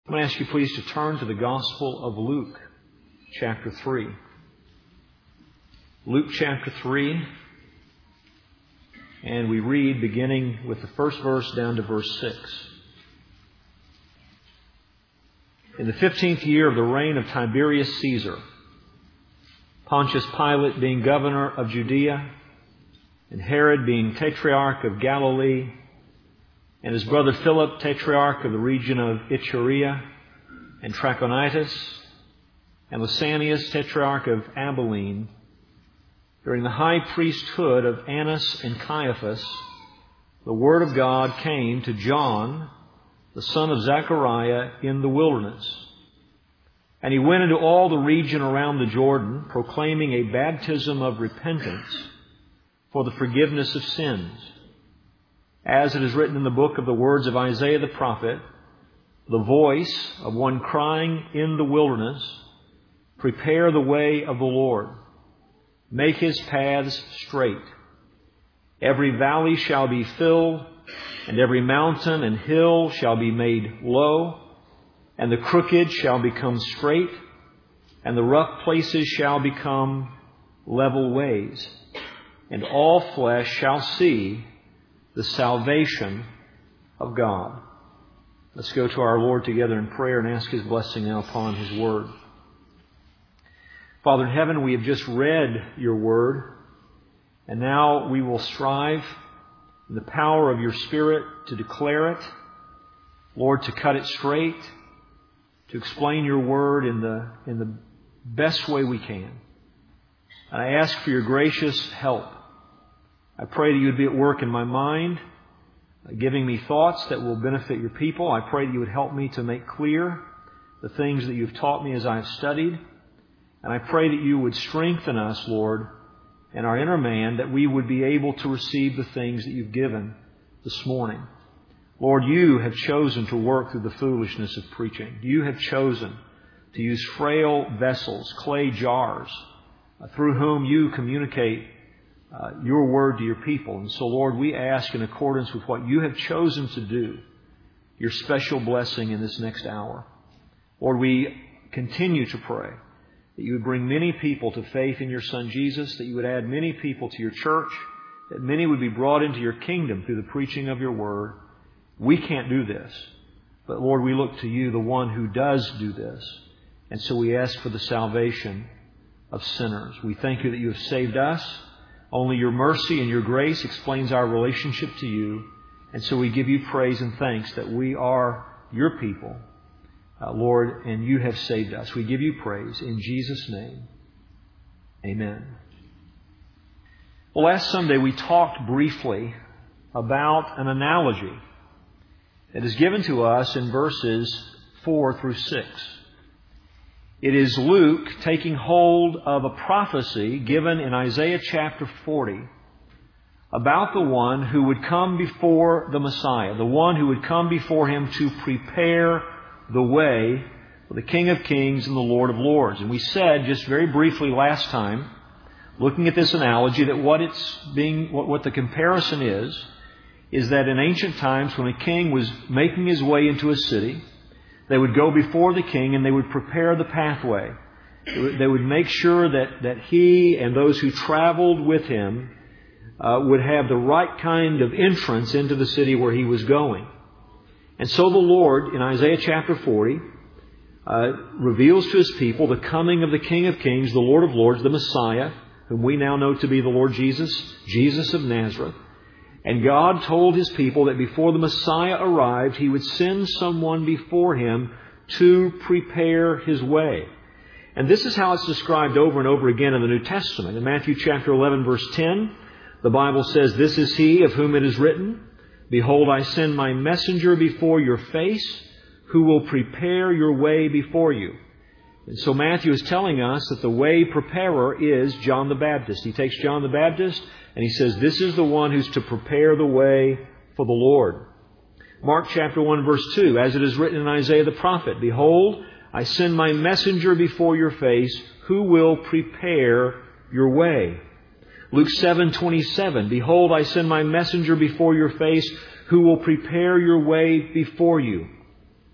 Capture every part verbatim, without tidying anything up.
I'm going to ask you please to turn to the Gospel of Luke, chapter three. Luke chapter three, and we read beginning with the first verse down to verse six. In the fifteenth year of the reign of Tiberius Caesar, Pontius Pilate being governor of Judea, and Herod being tetrarch of Galilee, and his brother Philip, tetrarch of the region of Iturea and Trachonitis, and Lysanias, tetrarch of Abilene, during the high priesthood of Annas and Caiaphas, the word of God came to John, the son of Zechariah, in the wilderness. And he went into all the region around the Jordan, proclaiming a baptism of repentance for the forgiveness of sins. As it is written in the book of the words of Isaiah the prophet, the voice of one crying in the wilderness, prepare the way of the Lord, make His paths straight. Every valley shall be filled, and every mountain and hill shall be made low, and the crooked shall become straight, and the rough places shall become level ways, and all flesh shall see the salvation of God. Let's go to our Lord together in prayer and ask His blessing now upon His Word. Father in heaven, we have just read Your Word, and now we will strive in the power of Your Spirit to declare it, Lord, to cut it straight, to explain Your Word in the, in the best way we can. And I ask for Your gracious help. I pray that You would be at work in my mind, giving me thoughts that will benefit Your people. I pray that You would help me to make clear the things that You've taught me as I have studied. And I pray that You would strengthen us, Lord, in our inner man, that we would be able to receive the things that You've given this morning. Lord, You have chosen to work through the foolishness of preaching. You have chosen to use frail vessels, clay jars, through whom You communicate Uh, Your Word to Your people. And so, Lord, we ask in accordance with what You have chosen to do, Your special blessing in this next hour. Lord, we continue to pray that You would bring many people to faith in Your Son Jesus, that You would add many people to Your church, that many would be brought into Your kingdom through the preaching of Your Word. We can't do this, but Lord, we look to You, the one who does do this. And so we ask for the salvation of sinners. We thank You that You have saved us. Only Your mercy and Your grace explains our relationship to You. And so we give You praise and thanks that we are Your people, uh, Lord, and You have saved us. We give You praise in Jesus' name. Amen. Well, last Sunday we talked briefly about an analogy that is given to us in verses four through six. It is Luke taking hold of a prophecy given in Isaiah chapter forty about the one who would come before the Messiah, the one who would come before Him to prepare the way for the King of Kings and the Lord of Lords. And we said just very briefly last time, looking at this analogy, that what it's being, what, what the comparison is, is that in ancient times when a king was making his way into a city, they would go before the king and they would prepare the pathway. They would make sure that, that he and those who traveled with him uh, would have the right kind of entrance into the city where he was going. And so the Lord, in Isaiah chapter forty, uh, reveals to His people the coming of the King of Kings, the Lord of Lords, the Messiah, whom we now know to be the Lord Jesus, Jesus of Nazareth. And God told His people that before the Messiah arrived, He would send someone before Him to prepare His way. And this is how it's described over and over again in the New Testament. In Matthew chapter eleven, verse ten, the Bible says, "This is He of whom it is written, Behold, I send My messenger before your face, who will prepare your way before you." And so Matthew is telling us that the way preparer is John the Baptist. He takes John the Baptist and he says, this is the one who's to prepare the way for the Lord. Mark chapter one, verse two, as it is written in Isaiah the prophet, "Behold, I send My messenger before your face, who will prepare your way." Luke seven twenty-seven, "Behold, I send My messenger before your face, who will prepare your way before you."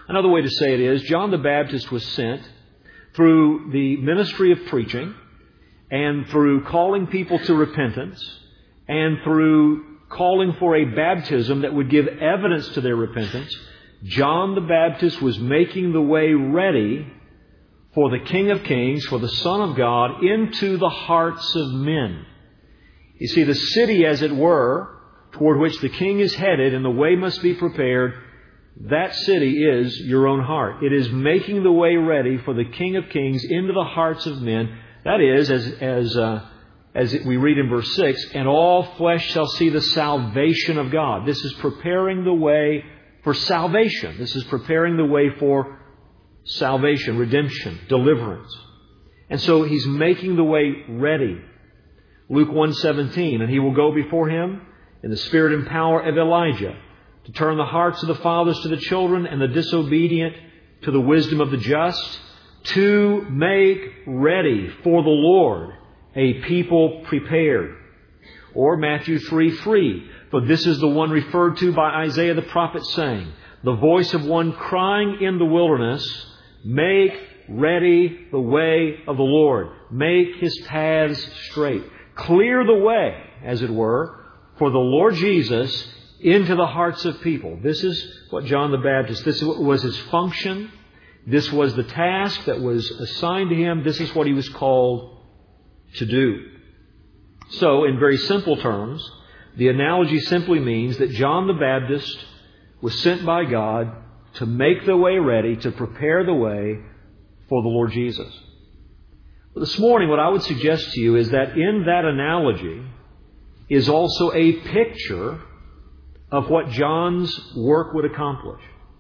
Another way to say it is, John the Baptist was sent through the ministry of preaching and through calling people to repentance and through calling for a baptism that would give evidence to their repentance. John the Baptist was making the way ready for the King of Kings, for the Son of God, into the hearts of men. You see, the city, as it were, toward which the King is headed and the way must be prepared, that city is your own heart. It is making the way ready for the King of Kings into the hearts of men. That is, as as uh, as we read in verse six, and all flesh shall see the salvation of God. This is preparing the way for salvation. This is preparing the way for salvation, redemption, deliverance. And so He's making the way ready. Luke one seventeen, and He will go before Him in the spirit and power of Elijah, to turn the hearts of the fathers to the children and the disobedient to the wisdom of the just, to make ready for the Lord a people prepared. Or Matthew three three, for this is the one referred to by Isaiah the prophet, saying, the voice of one crying in the wilderness, make ready the way of the Lord. Make His paths straight. Clear the way, as it were, for the Lord Jesus into the hearts of people. This is what John the Baptist, this was his function. This was the task that was assigned to him. This is what he was called to do. So, in very simple terms, the analogy simply means that John the Baptist was sent by God to make the way ready, to prepare the way for the Lord Jesus. But this morning, what I would suggest to you is that in that analogy is also a picture of what John's work would accomplish.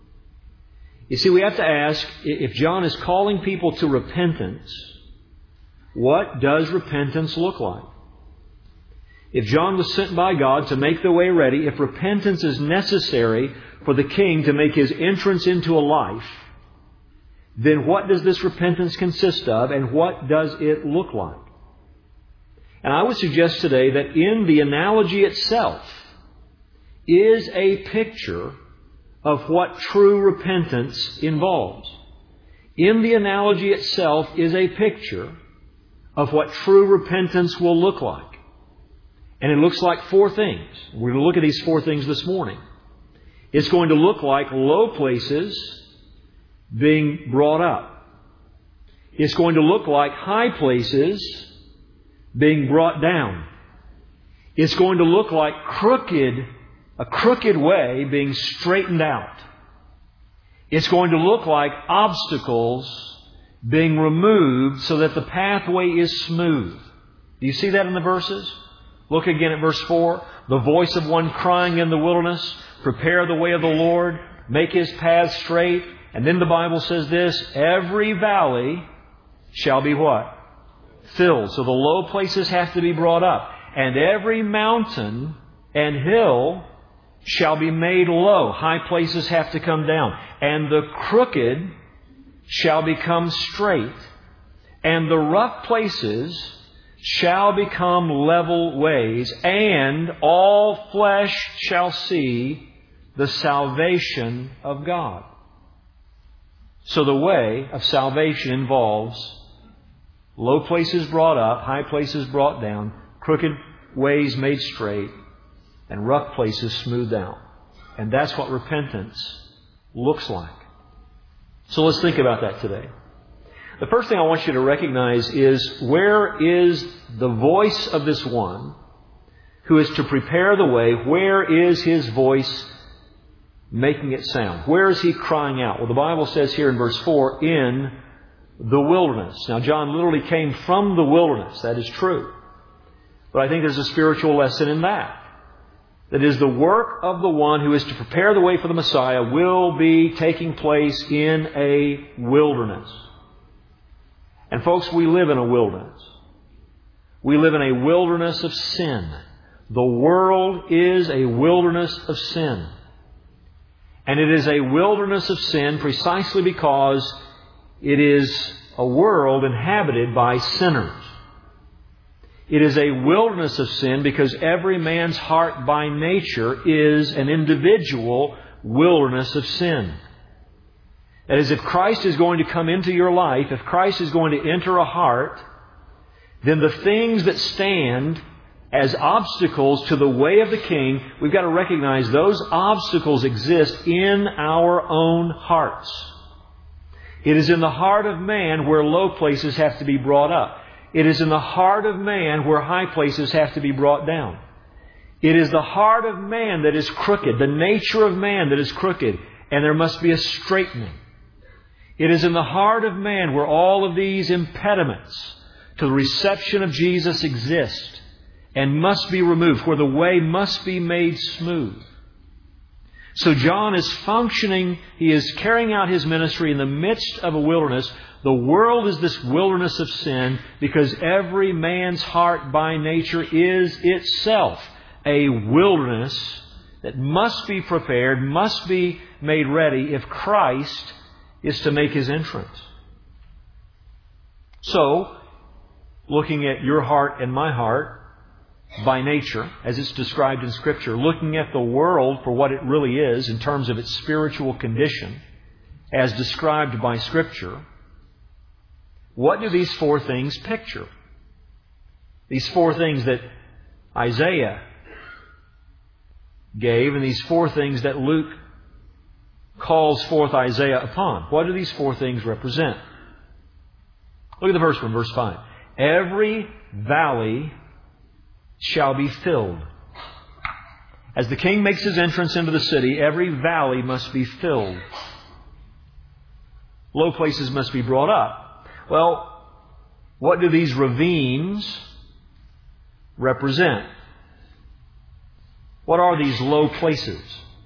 You see, we have to ask, if John is calling people to repentance, what does repentance look like? If John was sent by God to make the way ready, if repentance is necessary for the King to make His entrance into a life, then what does this repentance consist of, and what does it look like? And I would suggest today that in the analogy itself is a picture of what true repentance involves. In the analogy itself is a picture of what true repentance will look like. And it looks like four things. We're going to look at these four things this morning. It's going to look like low places being brought up. It's going to look like high places being brought down. It's going to look like crooked, a crooked way being straightened out. It's going to look like obstacles being removed so that the pathway is smooth. Do you see that in the verses? Look again at verse four. The voice of one crying in the wilderness, prepare the way of the Lord, make His path straight. And then the Bible says this, every valley shall be what? Filled. So the low places have to be brought up. And every mountain and hill shall be made low. High places have to come down. And the crooked shall become straight. And the rough places shall become level ways. And all flesh shall see the salvation of God. So the way of salvation involves low places brought up, high places brought down, crooked ways made straight, and rough places smoothed out. And that's what repentance looks like. So let's think about that today. The first thing I want you to recognize is, where is the voice of this one who is to prepare the way? Where is His voice making it sound? Where is He crying out? Well, the Bible says here in verse four, in the wilderness. Now, John literally came from the wilderness. That is true. But I think there's a spiritual lesson in that. That is, the work of the one who is to prepare the way for the Messiah will be taking place in a wilderness. And folks, we live in a wilderness. We live in a wilderness of sin. The world is a wilderness of sin. And it is a wilderness of sin precisely because it is a world inhabited by sinners. It is a wilderness of sin because every man's heart by nature is an individual wilderness of sin. That is, if Christ is going to come into your life, if Christ is going to enter a heart, then the things that stand as obstacles to the way of the King, we've got to recognize those obstacles exist in our own hearts. It is in the heart of man where low places have to be brought up. It is in the heart of man where high places have to be brought down. It is the heart of man that is crooked, the nature of man that is crooked, and there must be a straightening. It is in the heart of man where all of these impediments to the reception of Jesus exist and must be removed, where the way must be made smooth. So John is functioning, he is carrying out his ministry in the midst of a wilderness. The world is this wilderness of sin because every man's heart by nature is itself a wilderness that must be prepared, must be made ready if Christ is to make His entrance. So, looking at your heart and my heart by nature, as it's described in Scripture, looking at the world for what it really is in terms of its spiritual condition, as described by Scripture, what do these four things picture? These four things that Isaiah gave and these four things that Luke calls forth Isaiah upon. What do these four things represent? Look at the first one, verse five. Every valley shall be filled. As the King makes His entrance into the city, every valley must be filled. Low places must be brought up. Well, what do these ravines represent? What are these low places?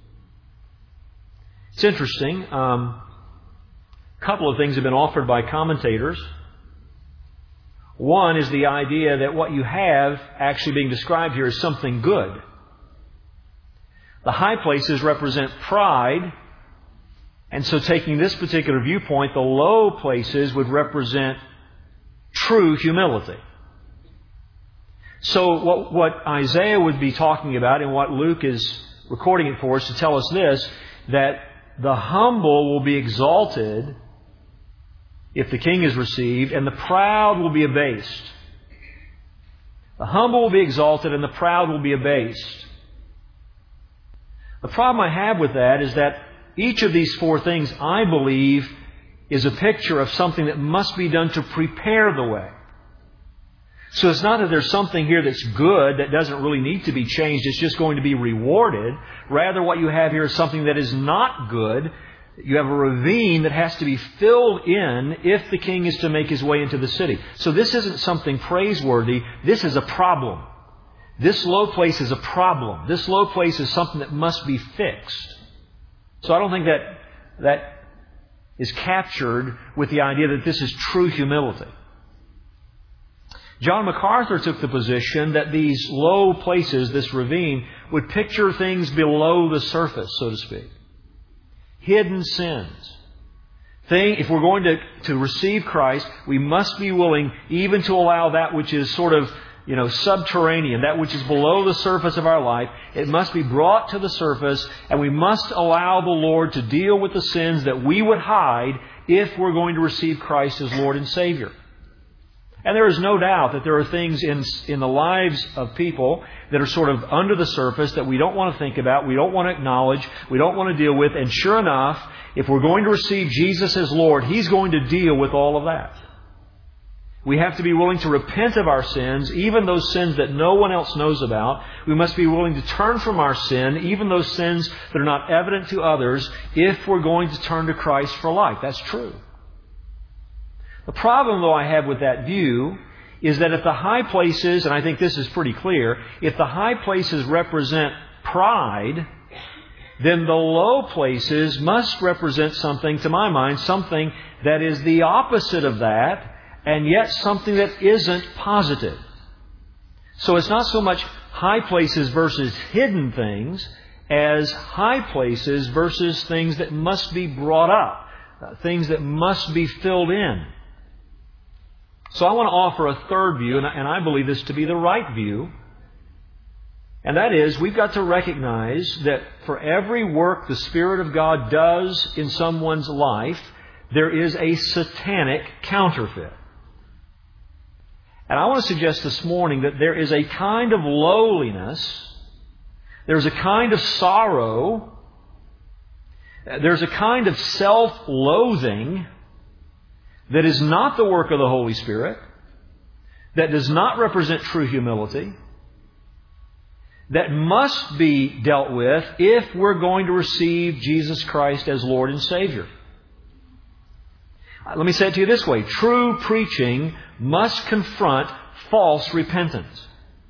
It's interesting. Um, a couple of things have been offered by commentators. One is the idea that what you have actually being described here is something good. The high places represent pride, and so taking this particular viewpoint, the low places would represent true humility. So what, what Isaiah would be talking about and what Luke is recording it for is to tell us this, that the humble will be exalted if the King is received, and the proud will be abased. The humble will be exalted and the proud will be abased. The problem I have with that is that each of these four things, I believe, is a picture of something that must be done to prepare the way. So it's not that there's something here that's good that doesn't really need to be changed. It's just going to be rewarded. Rather, what you have here is something that is not good. You have a ravine that has to be filled in if the King is to make His way into the city. So this isn't something praiseworthy. This is a problem. This low place is a problem. This low place is something that must be fixed. So I don't think that that is captured with the idea that this is true humility. John MacArthur took the position that these low places, this ravine, would picture things below the surface, so to speak. Hidden sins. Thing, if we're going to, to receive Christ, we must be willing even to allow that which is sort of, you know, subterranean, that which is below the surface of our life. It must be brought to the surface, and we must allow the Lord to deal with the sins that we would hide if we're going to receive Christ as Lord and Savior. And there is no doubt that there are things in, in the lives of people that are sort of under the surface that we don't want to think about, we don't want to acknowledge, we don't want to deal with. And sure enough, if we're going to receive Jesus as Lord, He's going to deal with all of that. We have to be willing to repent of our sins, even those sins that no one else knows about. We must be willing to turn from our sin, even those sins that are not evident to others, if we're going to turn to Christ for life. That's true. The problem, though, I have with that view is that if the high places, and I think this is pretty clear, if the high places represent pride, then the low places must represent something, to my mind, something that is the opposite of that, and yet something that isn't positive. So it's not so much high places versus hidden things as high places versus things that must be brought up, uh, things that must be filled in. So I want to offer a third view, and I believe this to be the right view, And that is, we've got to recognize that for every work the Spirit of God does in someone's life, there is a satanic counterfeit. And I want to suggest this morning that there is a kind of lowliness, there's a kind of sorrow, there's a kind of self-loathing that is not the work of the Holy Spirit, that does not represent true humility, that must be dealt with if we're going to receive Jesus Christ as Lord and Savior. Let me say it to you this way. True preaching must confront false repentance.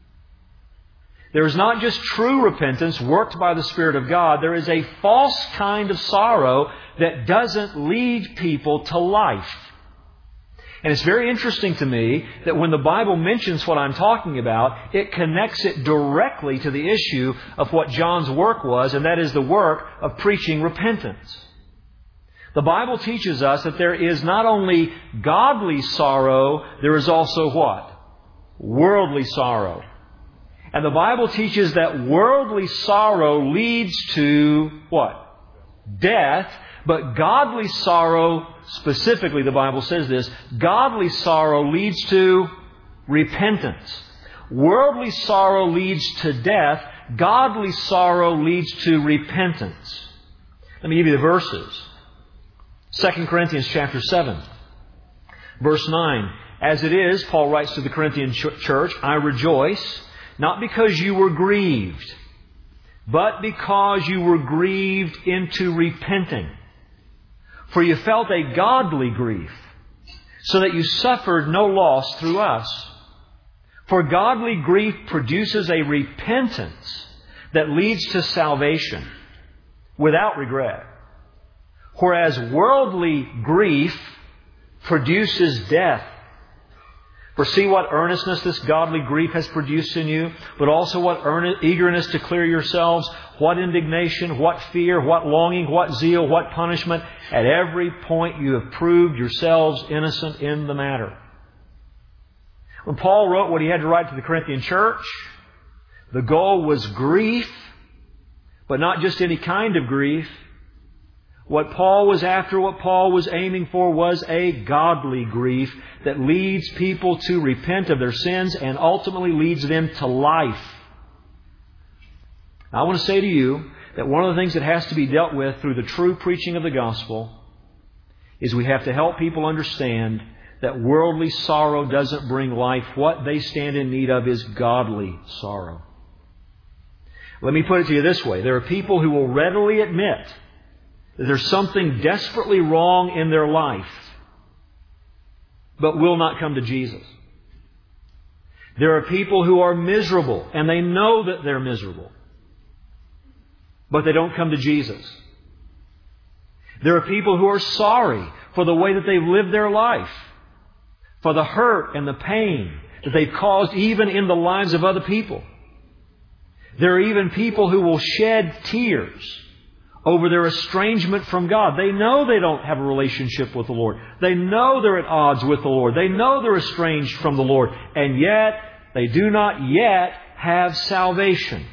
There is not just true repentance worked by the Spirit of God. There is a false kind of sorrow that doesn't lead people to life. And it's very interesting to me that when the Bible mentions what I'm talking about, it connects it directly to the issue of what John's work was, and that is the work of preaching repentance. The Bible teaches us that there is not only godly sorrow, there is also what? Worldly sorrow. And the Bible teaches that worldly sorrow leads to what? Death. But godly sorrow, specifically the Bible says this, godly sorrow leads to repentance. Worldly sorrow leads to death. Godly sorrow leads to repentance. Let me give you the verses. Second Corinthians chapter seven, verse nine. As it is, Paul writes to the Corinthian church, I rejoice, not because you were grieved, but because you were grieved into repenting. For you felt a godly grief, so that you suffered no loss through us. For godly grief produces a repentance that leads to salvation without regret. Whereas worldly grief produces death. For see what earnestness this godly grief has produced in you, but also what earnest, eagerness to clear yourselves, what indignation, what fear, what longing, what zeal, what punishment. At every point you have proved yourselves innocent in the matter. When Paul wrote what he had to write to the Corinthian church, the goal was grief, but not just any kind of grief. What Paul was after, what Paul was aiming for was a godly grief that leads people to repent of their sins and ultimately leads them to life. I want to say to you that one of the things that has to be dealt with through the true preaching of the gospel is we have to help people understand that worldly sorrow doesn't bring life. What they stand in need of is godly sorrow. Let me put it to you this way. There are people who will readily admit that there's something desperately wrong in their life, but will not come to Jesus. There are people who are miserable, and they know that they're miserable, but they don't come to Jesus. There are people who are sorry for the way that they've lived their life, for the hurt and the pain that they've caused even in the lives of other people. There are even people who will shed tears over their estrangement from God. They know they don't have a relationship with the Lord. They know they're at odds with the Lord. They know they're estranged from the Lord. And yet, they do not yet have salvation.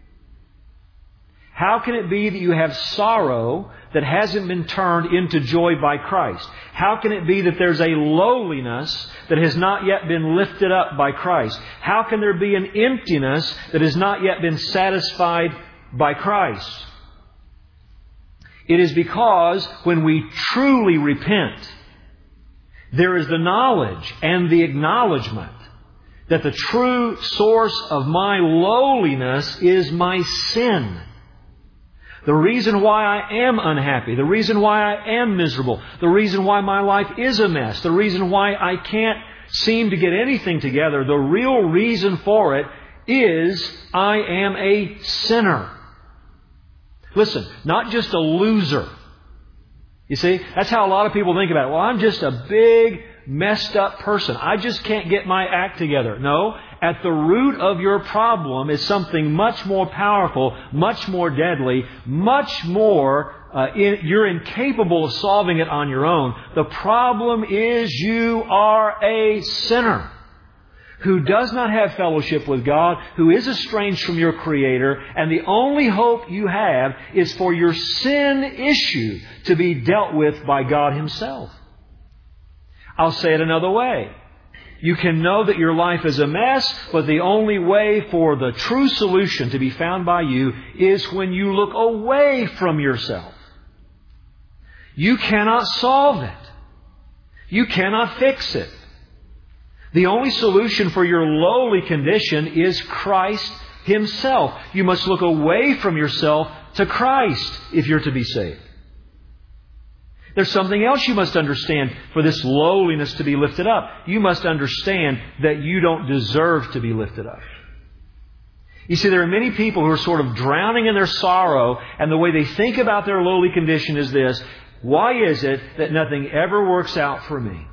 How can it be that you have sorrow that hasn't been turned into joy by Christ? How can it be that there's a lowliness that has not yet been lifted up by Christ? How can there be an emptiness that has not yet been satisfied by Christ? It is because when we truly repent, there is the knowledge and the acknowledgement that the true source of my lowliness is my sin. The reason why I am unhappy, the reason why I am miserable, the reason why my life is a mess, the reason why I can't seem to get anything together, the real reason for it is I am a sinner. Listen, not just a loser. You see, that's how a lot of people think about it. Well, I'm just a big, messed up person. I just can't get my act together. No, at the root of your problem is something much more powerful, much more deadly, much more, uh, in, you're incapable of solving it on your own. The problem is you are a sinner. who does not have fellowship with God, who is estranged from your Creator, and the only hope you have is for your sin issue to be dealt with by God Himself. I'll say it another way. You can know that your life is a mess, but the only way for the true solution to be found by you is when you look away from yourself. You cannot solve it. You cannot fix it. The only solution for your lowly condition is Christ Himself. You must look away from yourself to Christ if you're to be saved. There's something else you must understand for this lowliness to be lifted up. You must understand that you don't deserve to be lifted up. You see, there are many people who are sort of drowning in their sorrow, and the way they think about their lowly condition is this: why is it that nothing ever works out for me?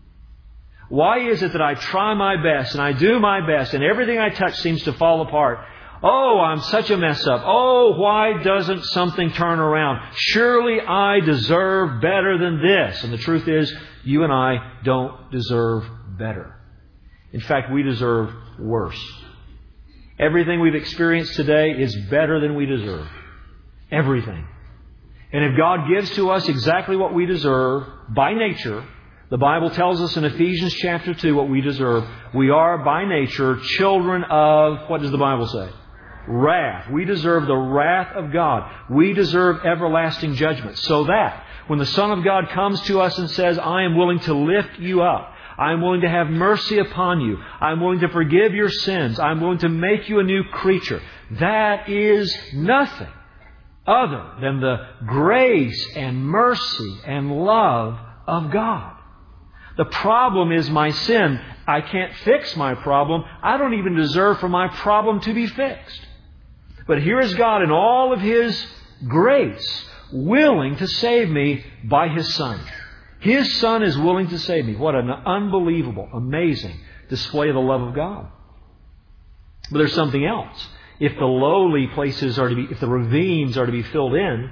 Why is it that I try my best and I do my best and everything I touch seems to fall apart? Oh, I'm such a mess up. Oh, why doesn't something turn around? Surely I deserve better than this. And the truth is, you and I don't deserve better. In fact, we deserve worse. Everything we've experienced today is better than we deserve. Everything. And if God gives to us exactly what we deserve by nature, the Bible tells us in Ephesians chapter two what we deserve. We are by nature children of, what does the Bible say? Wrath. We deserve the wrath of God. We deserve everlasting judgment. So that when the Son of God comes to us and says, I am willing to lift you up, I am willing to have mercy upon you, I am willing to forgive your sins, I am willing to make you a new creature, that is nothing other than the grace and mercy and love of God. The problem is my sin. I can't fix my problem. I don't even deserve for my problem to be fixed. But here is God in all of His grace, willing to save me by His Son. His Son is willing to save me. What an unbelievable, amazing display of the love of God. But there's something else. If the lowly places are to be, if the ravines are to be filled in,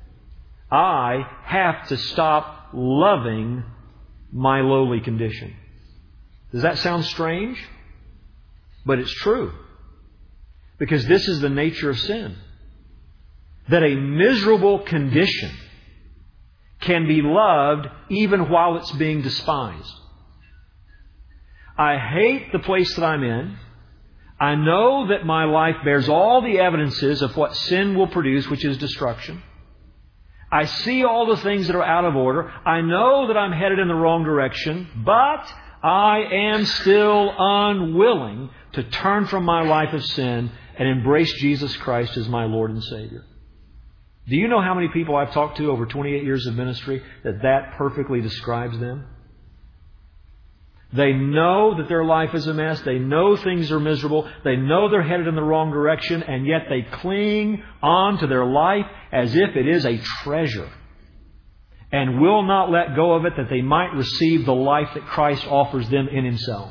I have to stop loving my lowly condition. Does that sound strange? But it's true. Because this is the nature of sin. That a miserable condition can be loved even while it's being despised. I hate the place that I'm in. I know that my life bears all the evidences of what sin will produce, which is destruction. I see all the things that are out of order. I know that I'm headed in the wrong direction, but I am still unwilling to turn from my life of sin and embrace Jesus Christ as my Lord and Savior. Do you know how many people I've talked to over twenty-eight years of ministry that that perfectly describes them? They know that their life is a mess. They know things are miserable. They know they're headed in the wrong direction, and yet they cling on to their life as if it is a treasure and will not let go of it that they might receive the life that Christ offers them in Himself.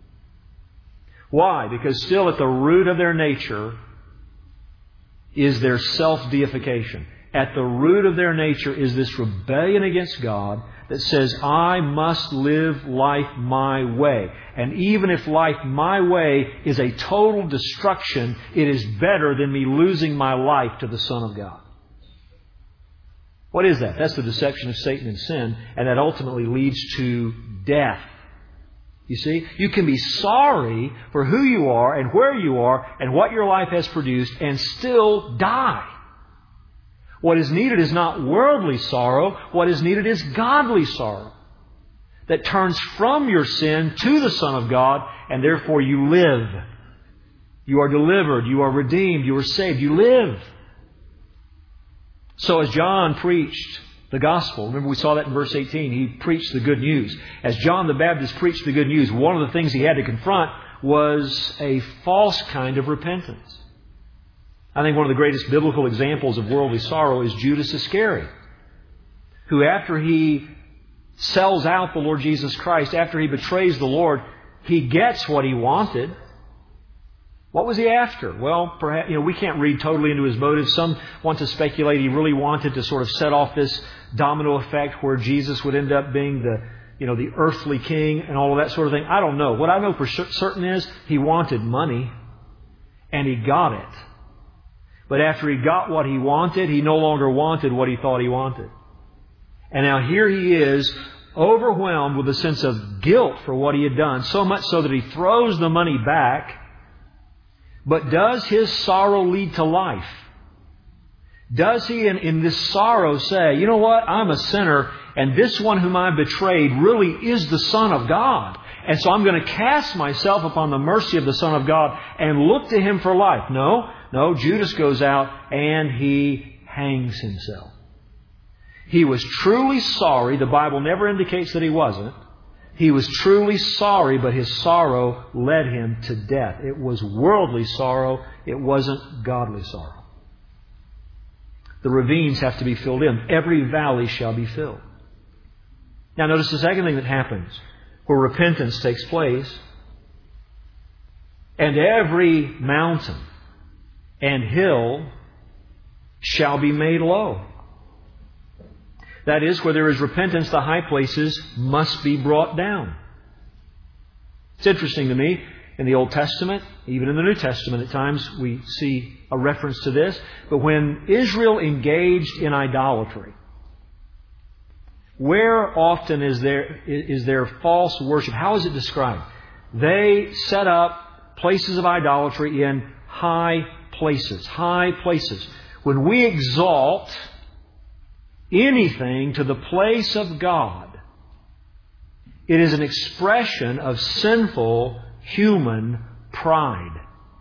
Why? Because still at the root of their nature is their self-deification. At the root of their nature is this rebellion against God that says, I must live life my way. And even if life my way is a total destruction, it is better than me losing my life to the Son of God. What is that? That's the deception of Satan and sin, and that ultimately leads to death. You see, you can be sorry for who you are and where you are and what your life has produced and still die. What is needed is not worldly sorrow. What is needed is godly sorrow that turns from your sin to the Son of God, and therefore you live. You are delivered. You are redeemed. You are saved. You live. So as John preached the gospel, remember we saw that in verse eighteen, he preached the good news. As John the Baptist preached the good news, one of the things he had to confront was a false kind of repentance. I think one of the greatest biblical examples of worldly sorrow is Judas Iscariot, who after he sells out the Lord Jesus Christ, after he betrays the Lord, he gets what he wanted. What was he after? Well, perhaps, you know, we can't read totally into his motives. Some want to speculate he really wanted to sort of set off this domino effect where Jesus would end up being the you know, the earthly king and all of that sort of thing. I don't know. What I know for certain is he wanted money, and he got it. But after he got what he wanted, he no longer wanted what he thought he wanted. And now here he is, overwhelmed with a sense of guilt for what he had done, so much so that he throws the money back. But does his sorrow lead to life? Does he, in, in this sorrow, say, you know what, I'm a sinner, and this one whom I betrayed really is the Son of God. And so I'm going to cast myself upon the mercy of the Son of God and look to Him for life. No, no, Judas goes out and he hangs himself. He was truly sorry. The Bible never indicates that he wasn't. He was truly sorry, but his sorrow led him to death. It was worldly sorrow. It wasn't godly sorrow. The ravines have to be filled in. Every valley shall be filled. Now notice the second thing that happens, where repentance takes place. And every mountain and hill shall be made low. That is, where there is repentance, the high places must be brought down. It's interesting to me, in the Old Testament, even in the New Testament at times, we see a reference to this. But when Israel engaged in idolatry, where often is there, is there false worship? How is it described? They set up places of idolatry in high places. High places. When we exalt anything to the place of God, it is an expression of sinful human pride.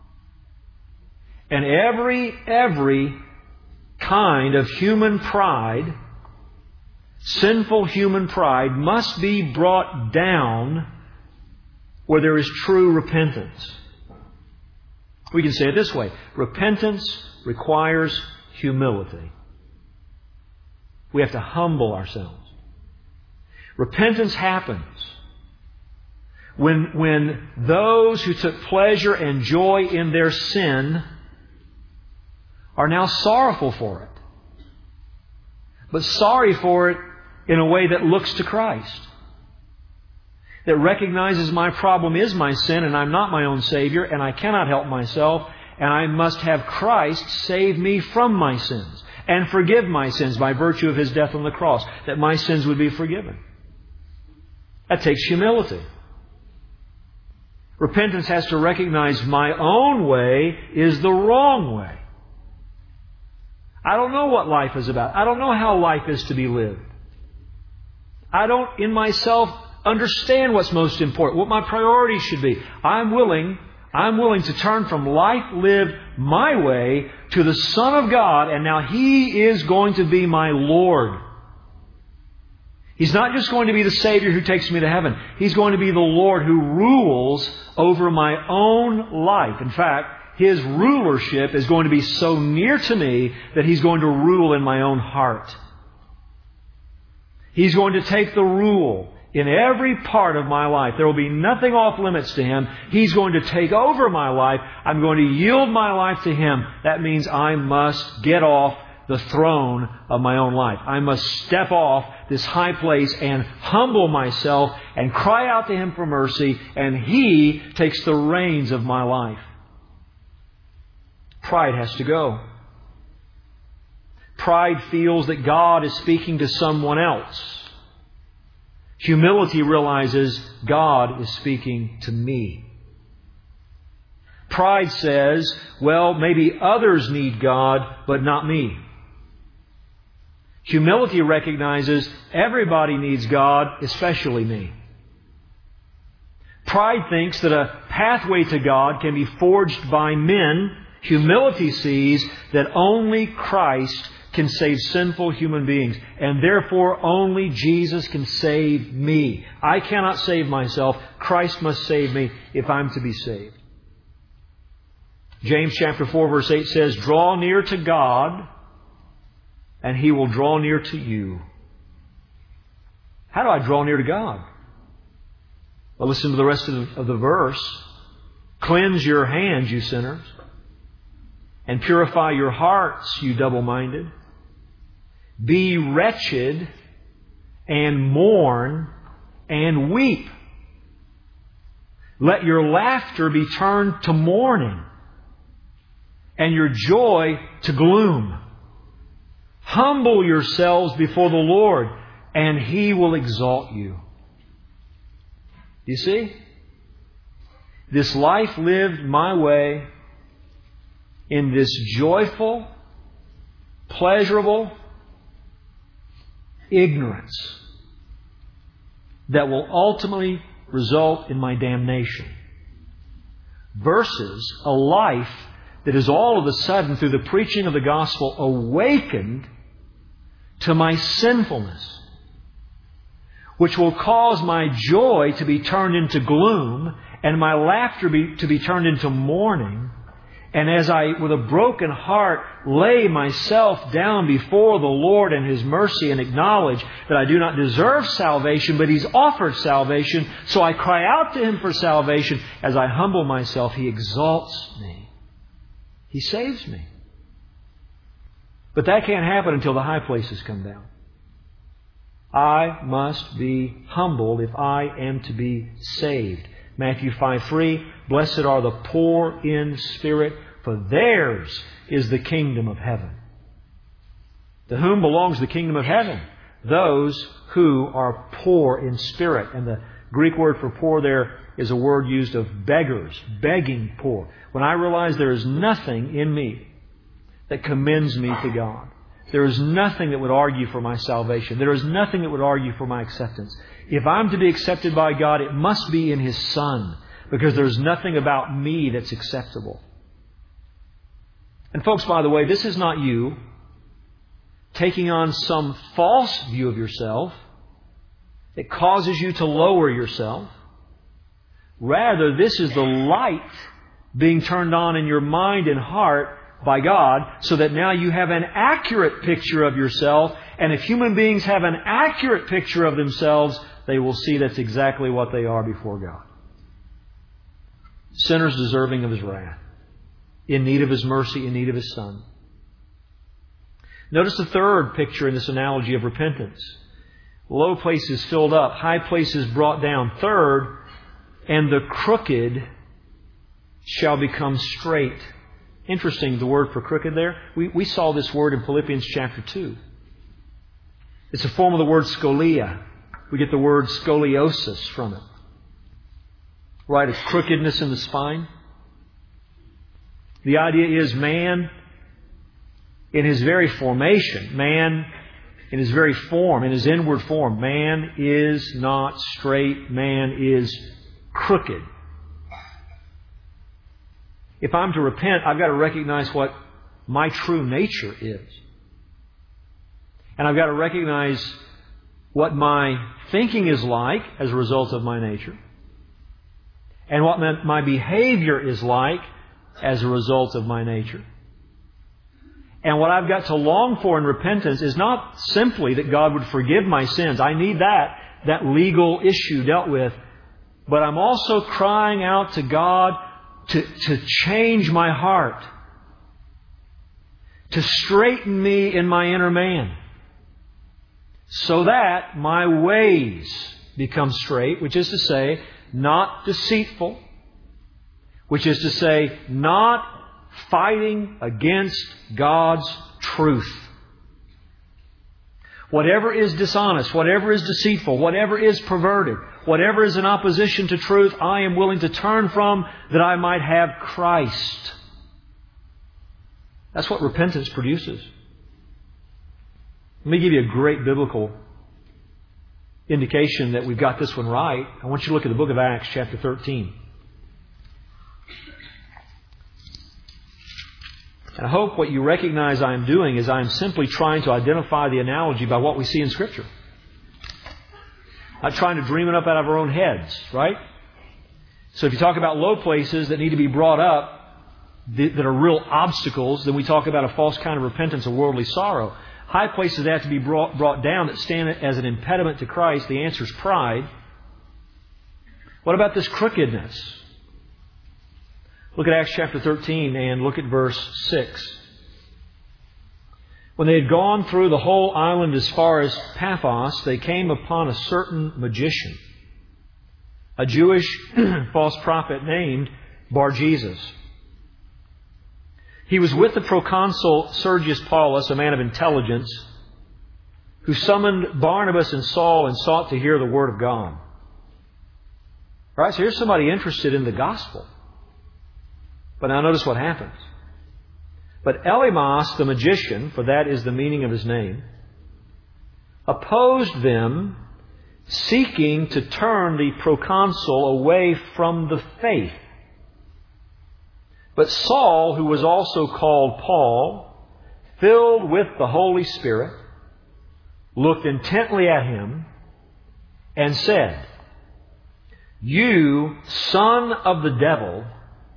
And every, every kind of human pride, sinful human pride, must be brought down where there is true repentance. We can say it this way. Repentance requires humility. We have to humble ourselves. Repentance happens when, when those who took pleasure and joy in their sin are now sorrowful for it. But sorry for it in a way that looks to Christ. That recognizes my problem is my sin and I'm not my own Savior and I cannot help myself and I must have Christ save me from my sins and forgive my sins by virtue of His death on the cross, that my sins would be forgiven. That takes humility. Repentance has to recognize my own way is the wrong way. I don't know what life is about. I don't know how life is to be lived. I don't, in myself, understand what's most important, what my priorities should be. I'm willing, I'm willing to turn from life lived my way to the Son of God, and now He is going to be my Lord. He's not just going to be the Savior who takes me to heaven. He's going to be the Lord who rules over my own life. In fact, His rulership is going to be so near to me that He's going to rule in my own heart. He's going to take the rule in every part of my life. There will be nothing off limits to Him. He's going to take over my life. I'm going to yield my life to Him. That means I must get off the throne of my own life. I must step off this high place and humble myself and cry out to Him for mercy, and He takes the reins of my life. Pride has to go. Pride feels that God is speaking to someone else. Humility realizes God is speaking to me. Pride says, well, maybe others need God, but not me. Humility recognizes everybody needs God, especially me. Pride thinks that a pathway to God can be forged by men. Humility sees that only Christ can save sinful human beings, and therefore only Jesus can save me. I cannot save myself. Christ must save me if I'm to be saved. James chapter four verse eight says, "Draw near to God, and He will draw near to you." How do I draw near to God? Well, listen to the rest of the, of the verse. "Cleanse your hands, you sinners, and purify your hearts, you double-minded. Be wretched and mourn, and weep. Let your laughter be turned to mourning, and your joy to gloom. Humble yourselves before the Lord, and He will exalt you. You see? This life lived my way in this joyful, pleasurable ignorance that will ultimately result in my damnation, versus a life that is all of a sudden, through the preaching of the gospel, awakened to my sinfulness, which will cause my joy to be turned into gloom and my laughter be, to be turned into mourning. And as I, with a broken heart, lay myself down before the Lord and His mercy and acknowledge that I do not deserve salvation, but He's offered salvation, so I cry out to Him for salvation. As I humble myself, He exalts me. He saves me. But that can't happen until the high places come down. I must be humbled if I am to be saved. Matthew five three, blessed are the poor in spirit, for theirs is the kingdom of heaven. To whom belongs the kingdom of heaven? Those who are poor in spirit. And the Greek word for poor there is a word used of beggars, begging poor. When I realize there is nothing in me that commends me to God. There is nothing that would argue for my salvation. There is nothing that would argue for my acceptance. If I'm to be accepted by God, it must be in His Son, because there's nothing about me that's acceptable. And folks, by the way, this is not you taking on some false view of yourself that causes you to lower yourself. Rather, this is the light being turned on in your mind and heart by God, so that now you have an accurate picture of yourself. And if human beings have an accurate picture of themselves, they will see that's exactly what they are before God. Sinners deserving of His wrath, in need of His mercy, in need of His Son. Notice the third picture in this analogy of repentance. Low places filled up, high places brought down. Third, and the crooked shall become straight. Interesting, the word for crooked there. We, we saw this word in Philippians chapter two. It's a form of the word scolia. We get the word scoliosis from it. Right, it's crookedness in the spine. The idea is man, in his very formation, man in his very form, in his inward form, man is not straight, man is crooked. If I'm to repent, I've got to recognize what my true nature is. And I've got to recognize what my thinking is like as a result of my nature. And what my behavior is like as a result of my nature. And what I've got to long for in repentance is not simply that God would forgive my sins. I need that, that legal issue dealt with. But I'm also crying out to God To, to change my heart. To straighten me in my inner man. So that my ways become straight, which is to say, not deceitful. Which is to say, not fighting against God's truth. Whatever is dishonest, whatever is deceitful, whatever is perverted, whatever is in opposition to truth, I am willing to turn from, that I might have Christ. That's what repentance produces. Let me give you a great biblical indication that we've got this one right. I want you to look at the book of Acts, chapter thirteen. And I hope what you recognize I am doing is I am simply trying to identify the analogy by what we see in Scripture. Not trying to dream it up out of our own heads, right? So if you talk about low places that need to be brought up, that are real obstacles, then we talk about a false kind of repentance, a worldly sorrow. High places that have to be brought, brought down that stand as an impediment to Christ. The answer is pride. What about this crookedness? Look at Acts chapter thirteen and look at verse six. When they had gone through the whole island as far as Paphos, they came upon a certain magician, a Jewish false prophet named Bar-Jesus. He was with the proconsul Sergius Paulus, a man of intelligence, who summoned Barnabas and Saul and sought to hear the Word of God. All right, so here's somebody interested in the gospel. But now notice what happens. But Elymas, the magician, for that is the meaning of his name, opposed them, seeking to turn the proconsul away from the faith. But Saul, who was also called Paul, filled with the Holy Spirit, looked intently at him and said, "You son of the devil,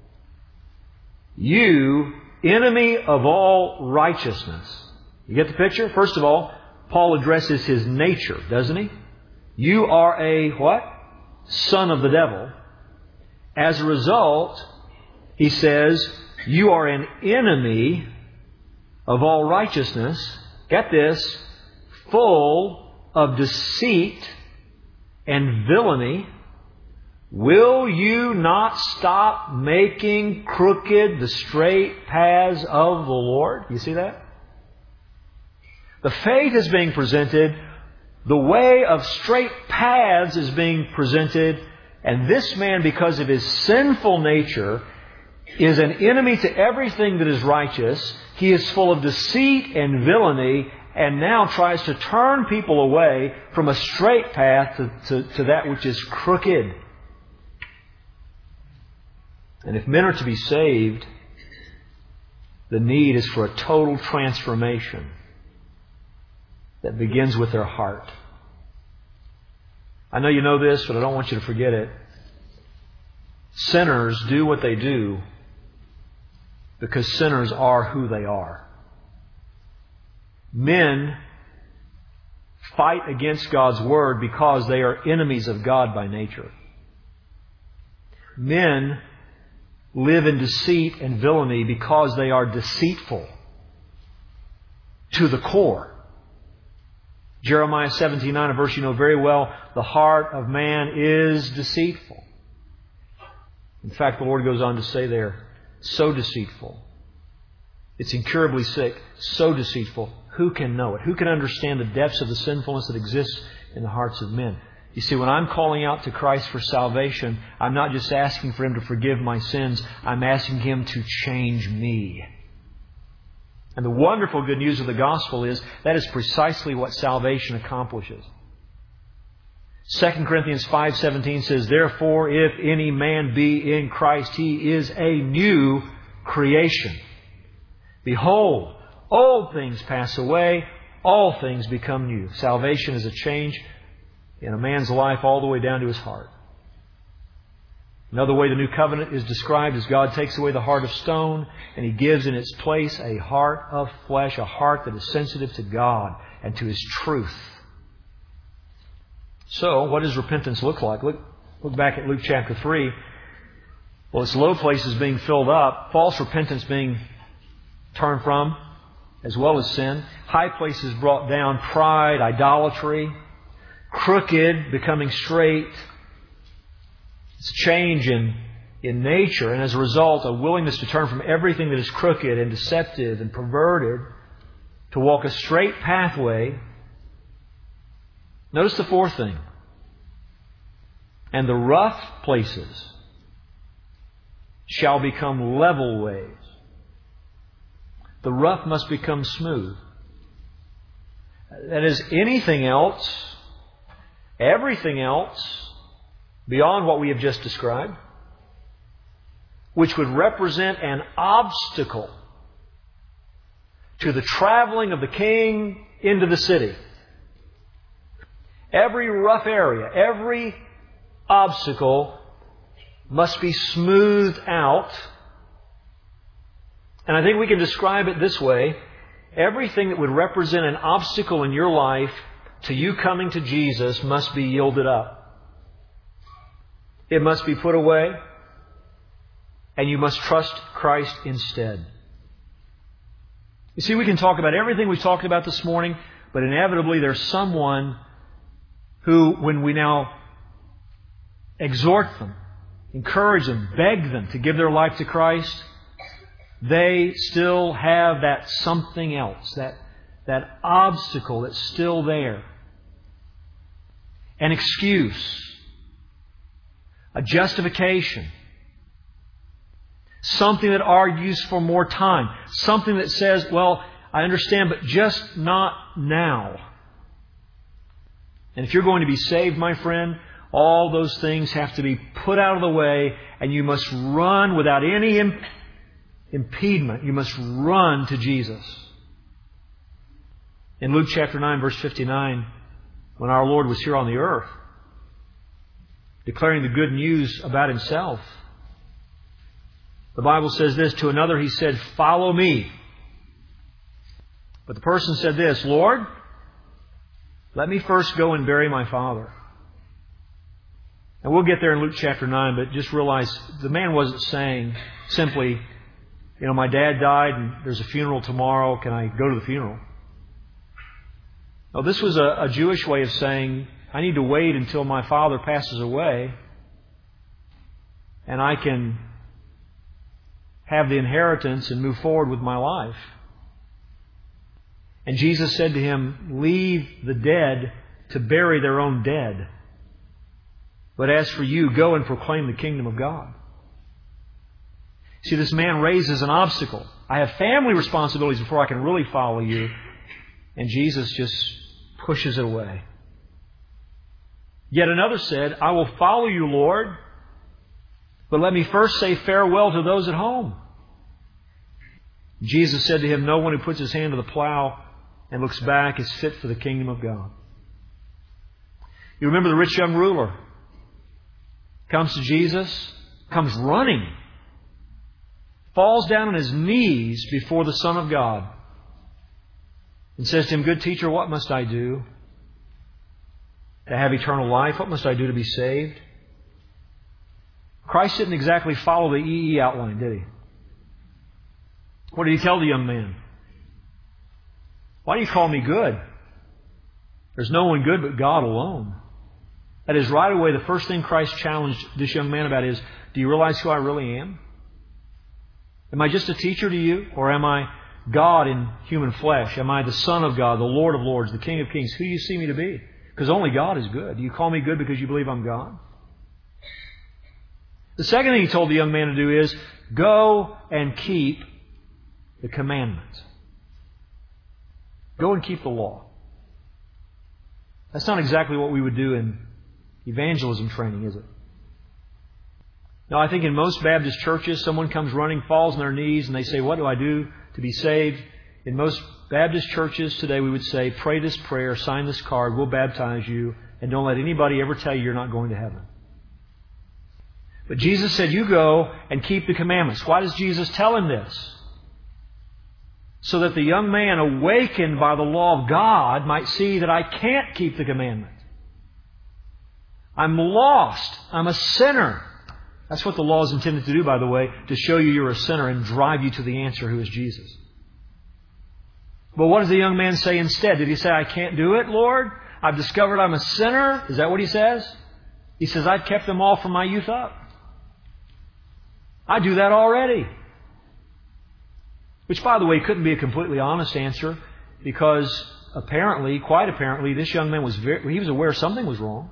you enemy of all righteousness." You get the picture? First of all, Paul addresses his nature, doesn't he? You are a what? Son of the devil. As a result, he says, you are an enemy of all righteousness. Get this, full of deceit and villainy. Will you not stop making crooked the straight paths of the Lord? You see that? The faith is being presented. The way of straight paths is being presented. And this man, because of his sinful nature, is an enemy to everything that is righteous. He is full of deceit and villainy, and now tries to turn people away from a straight path to, to, to that which is crooked. And if men are to be saved, the need is for a total transformation that begins with their heart. I know you know this, but I don't want you to forget it. Sinners do what they do because sinners are who they are. Men fight against God's Word because they are enemies of God by nature. Men live in deceit and villainy because they are deceitful to the core. Jeremiah seventeen nine, a verse you know very well, the heart of man is deceitful. In fact, the Lord goes on to say there, so deceitful. It's incurably sick, so deceitful. Who can know it? Who can understand the depths of the sinfulness that exists in the hearts of men? You see, when I'm calling out to Christ for salvation, I'm not just asking for Him to forgive my sins. I'm asking Him to change me. And the wonderful good news of the gospel is that is precisely what salvation accomplishes. Second Corinthians five seventeen says, "Therefore, if any man be in Christ, he is a new creation. Behold, old things pass away, all things become new." Salvation is a change in a man's life all the way down to his heart. Another way the new covenant is described is God takes away the heart of stone and He gives in its place a heart of flesh, a heart that is sensitive to God and to His truth. So, what does repentance look like? Look, look back at Luke chapter three. Well, its low places being filled up, false repentance being turned from, as well as sin. High places brought down, pride, idolatry, crooked becoming straight. It's a change in, in nature, and as a result, a willingness to turn from everything that is crooked and deceptive and perverted to walk a straight pathway. Notice the fourth thing. And the rough places shall become level ways. The rough must become smooth. That is, anything else, everything else, beyond what we have just described, which would represent an obstacle to the traveling of the king into the city. Every rough area, every obstacle must be smoothed out. And I think we can describe it this way. Everything that would represent an obstacle in your life to you coming to Jesus must be yielded up. It must be put away, and you must trust Christ instead. You see, we can talk about everything we've talked about this morning, but inevitably there's someone who, when we now exhort them, encourage them, beg them to give their life to Christ, they still have that something else, that, that obstacle that's still there. An excuse, a justification, something that argues for more time, something that says, well, I understand, but just not now. And if you're going to be saved, my friend, all those things have to be put out of the way, and you must run without any imp- impediment. You must run to Jesus. In Luke chapter nine, verse fifty-nine, when our Lord was here on the earth, declaring the good news about Himself, the Bible says this, to another He said, "Follow me." But the person said this, "Lord, let me first go and bury my father." And we'll get there in Luke chapter nine, but just realize the man wasn't saying simply, you know, my dad died and there's a funeral tomorrow. Can I go to the funeral? No, this was a, a Jewish way of saying, I need to wait until my father passes away and I can have the inheritance and move forward with my life. And Jesus said to him, leave the dead to bury their own dead. But as for you, go and proclaim the kingdom of God. See, this man raises an obstacle. I have family responsibilities before I can really follow you. And Jesus just pushes it away. Yet another said, I will follow you, Lord, but let me first say farewell to those at home. Jesus said to him, no one who puts his hand to the plow and looks back is fit for the kingdom of God. You remember the rich young ruler comes to Jesus, comes running, falls down on his knees before the Son of God and says to him, good teacher, what must I do to have eternal life? What must I do to be saved? Christ didn't exactly follow the E E outline, did He? What did He tell the young man? Why do you call me good? There's no one good but God alone. That is, right away, the first thing Christ challenged this young man about is, do you realize who I really am? Am I just a teacher to you? Or am I God in human flesh? Am I the Son of God, the Lord of Lords, the King of Kings? Who do you see me to be? Because only God is good. Do you call me good because you believe I'm God? The second thing He told the young man to do is, go and keep the commandments. Go and keep the law. That's not exactly what we would do in evangelism training, is it? Now, I think in most Baptist churches, someone comes running, falls on their knees, and they say, what do I do to be saved? In most Baptist churches today, we would say, pray this prayer, sign this card, we'll baptize you, and don't let anybody ever tell you you're not going to heaven. But Jesus said, you go and keep the commandments. Why does Jesus tell him this? So that the young man, awakened by the law of God, might see that I can't keep the commandment. I'm lost. I'm a sinner. That's what the law is intended to do, by the way, to show you you're a sinner and drive you to the answer, who is Jesus. But what does the young man say instead? Did he say, I can't do it, Lord? I've discovered I'm a sinner? Is that what he says? He says, I've kept them all from my youth up. I do that already. Which, by the way, couldn't be a completely honest answer, because apparently, quite apparently, this young man was very, he was aware something was wrong.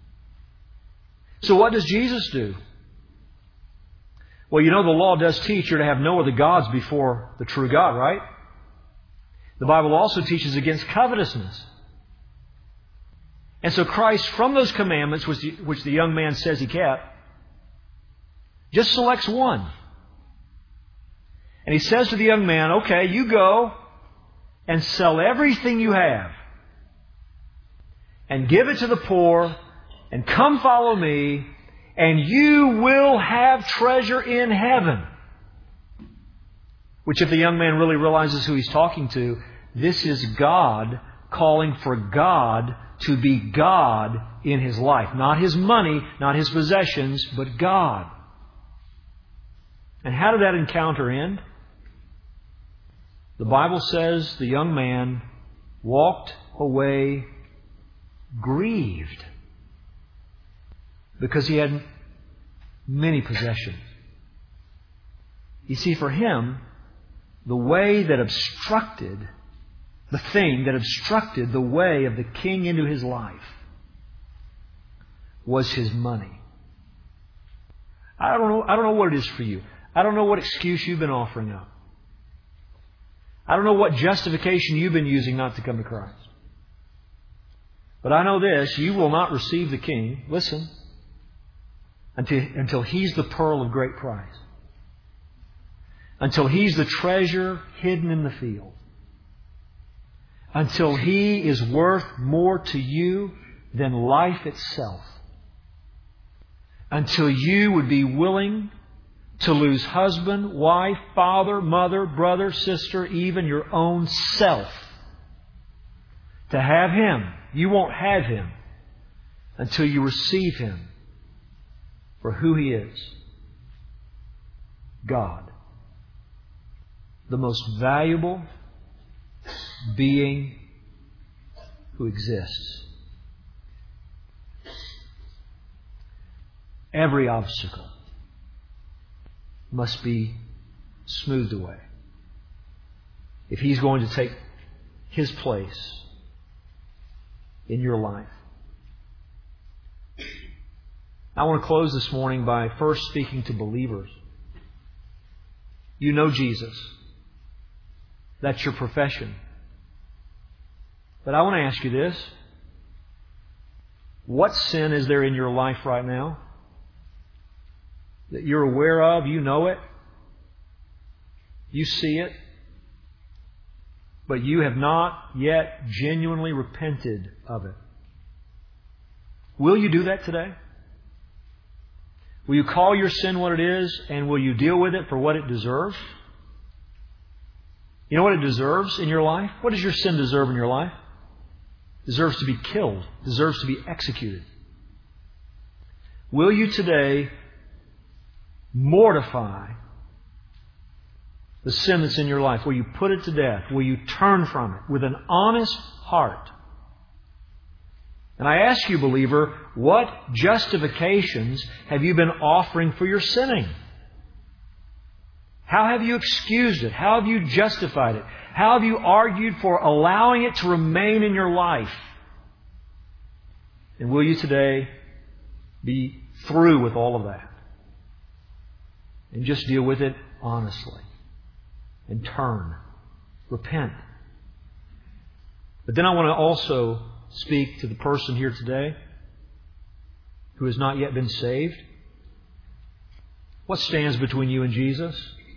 So what does Jesus do? Well, you know the law does teach you're to have no other gods before the true God, right? The Bible also teaches against covetousness. And so Christ, from those commandments, which the, which the young man says he kept, just selects one. And He says to the young man, okay, you go and sell everything you have and give it to the poor and come follow me, and you will have treasure in heaven. Which, if the young man really realizes who he's talking to, this is God calling for God to be God in his life. Not his money, not his possessions, but God. And how did that encounter end? The Bible says the young man walked away grieved. because he had many possessions. You see, for him, the way that obstructed, the thing that obstructed the way of the king into his life was his money. I don't know, I don't know what it is for you. I don't know what excuse you've been offering up. I don't know what justification you've been using not to come to Christ. But I know this, you will not receive the King, listen, until, until He's the pearl of great price. Until He's the treasure hidden in the field. Until He is worth more to you than life itself. Until you would be willing to lose husband, wife, father, mother, brother, sister, even your own self. To have Him. You won't have Him until you receive Him for who He is. God. The most valuable being who exists. Every obstacle must be smoothed away if He's going to take His place in your life. I want to close this morning by first speaking to believers. You know Jesus. That's your profession. But I want to ask you this. What sin is there in your life right now that you're aware of? You know it. You see it. But you have not yet genuinely repented of it. Will you do that today? Will you call your sin what it is, and will you deal with it for what it deserves? You know what it deserves in your life? What does your sin deserve in your life? It deserves to be killed. It deserves to be executed. Will you today mortify the sin that's in your life? Will you put it to death? Will you turn from it with an honest heart? And I ask you, believer, what justifications have you been offering for your sinning? How have you excused it? How have you justified it? How have you argued for allowing it to remain in your life? And will you today be through with all of that? And just deal with it honestly. And turn. Repent. But then I want to also speak to the person here today who has not yet been saved. What stands between you and Jesus?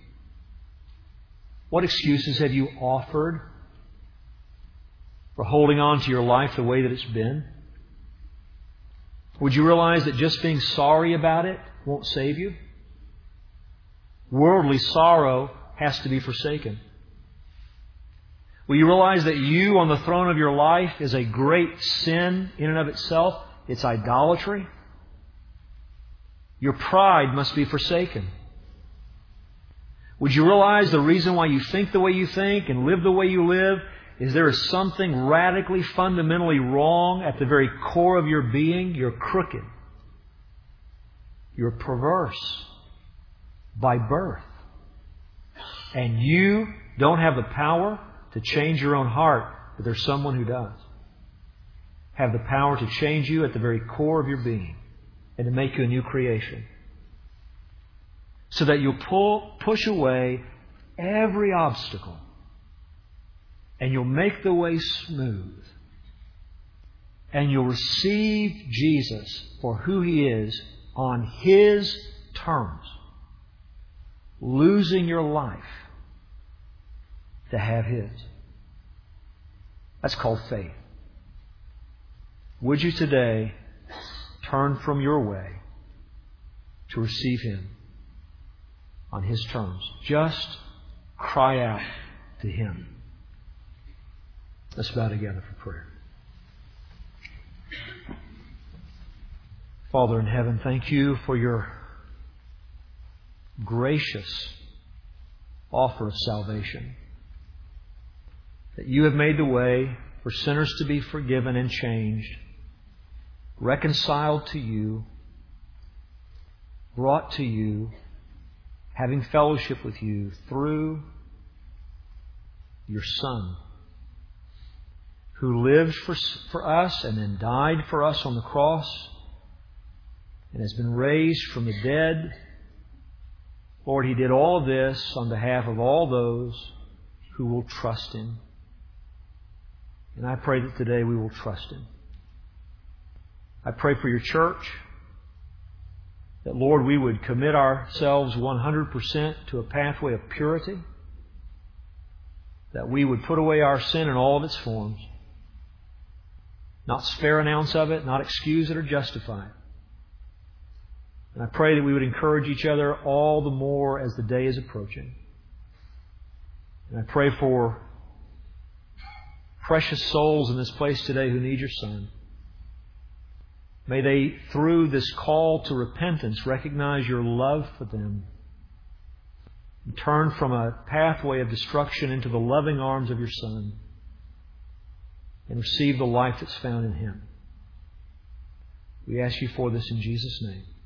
What excuses have you offered for holding on to your life the way that it's been? Would you realize that just being sorry about it won't save you? Worldly sorrow has to be forsaken. Will you realize that you on the throne of your life is a great sin in and of itself? It's idolatry. Your pride must be forsaken. Would you realize the reason why you think the way you think and live the way you live is there is something radically, fundamentally wrong at the very core of your being? You're crooked. You're perverse by birth. And you don't have the power to change your own heart, but there's someone who does. Have the power to change you at the very core of your being and to make you a new creation. So that you'll pull, push away every obstacle and you'll make the way smooth and you'll receive Jesus for who He is on His terms, losing your life to have His. That's called faith. Would you today turn from your way to receive Him on His terms? Just cry out to Him. Let's bow together for prayer. Father in heaven, thank You for Your gracious offer of salvation. That You have made the way for sinners to be forgiven and changed, reconciled to You, brought to you, having fellowship with you through your Son, who lived for, for us and then died for us on the cross and has been raised from the dead. Lord, He did all of this on behalf of all those who will trust Him. And I pray that today we will trust Him. I pray for your church, that, Lord, we would commit ourselves one hundred percent to a pathway of purity, that we would put away our sin in all of its forms, not spare an ounce of it, not excuse it or justify it. And I pray that we would encourage each other all the more as the day is approaching. And I pray for precious souls in this place today who need your Son. May they, through this call to repentance, recognize your love for them and turn from a pathway of destruction into the loving arms of your Son and receive the life that's found in Him. We ask you for this in Jesus' name.